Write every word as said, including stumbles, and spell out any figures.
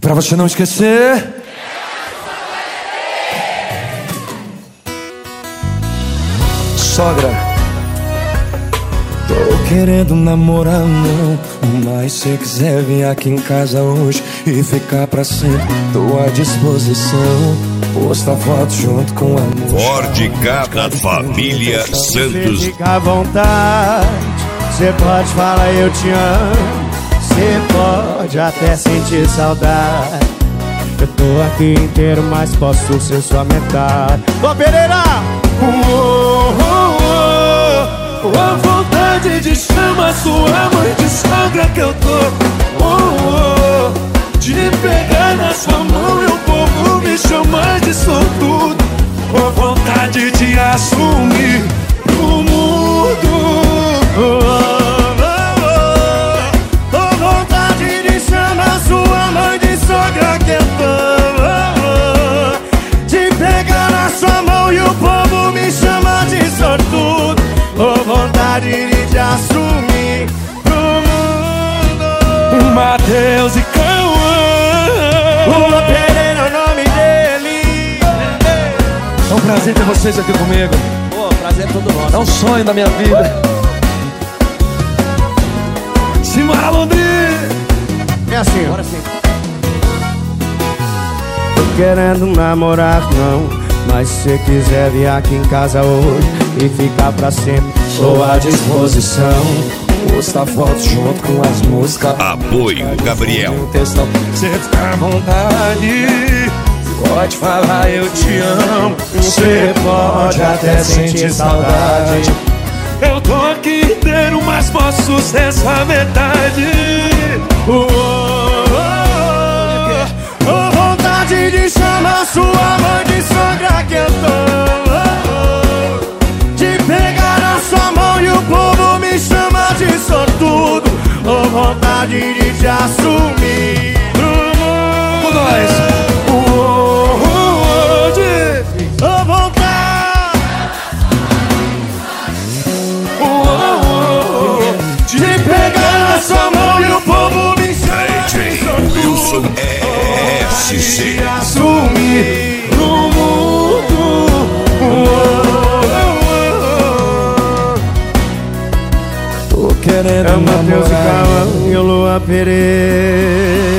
Pra você não esquecer. Sogra, tô querendo namorar não, mas se quiser vir aqui em casa hoje e ficar pra sempre, tô à disposição. Posta foto junto com a moça. Ford K da família Santos. Fica à vontade, cê pode falar eu te amo, cê pode até sentir saudade. Eu tô aqui inteiro, mas posso ser sua metade. Ô Pereira! Oh, oh, oh, oh, a vontade de chamar sua mãe de sogra que eu tô. Oh, oh, de pegar na sua mão e o povo me chama de sortudo. Oh, vontade de assumir o mundo. Oh, oh, oh, oh, vontade de chamar sua mãe de sogra que eu tô. Oh, oh, de pegar na sua mão e o povo me chama de sortudo. Oh, vontade de te assumir pro mundo. Matheus e Cauã. O Pereira é o nome dele. É um prazer ter vocês aqui comigo. Pô, prazer é todo nosso. É um sonho da minha vida. Simbora, Londrina. É assim, agora sim. Tô querendo namorar não, mas se quiser vir aqui em casa hoje e ficar pra sempre, tô à disposição. Posta foto junto com as músicas. Apoio Gabriel. Cê fica à vontade, pode falar eu te amo, cê pode até sentir saudade. Eu tô aqui inteiro, mas posso ser sua metade. oh, oh, oh, oh, vontade de chamar sua mãe de sogra que eu tô. Oh, oh, de pegar na sua mão e o povo me chama de sortudo. Oh, vontade de te assumir pro mundo. Com nós. Oh, oh, oh, de... oh, vontade oh, oh, oh, de pegar na sua mão e o povo me chama de sortudo. Wilson S C. De assumir pro mundo. tô querendo É o Matheus e namorar. Cauã e o Luan Pereira.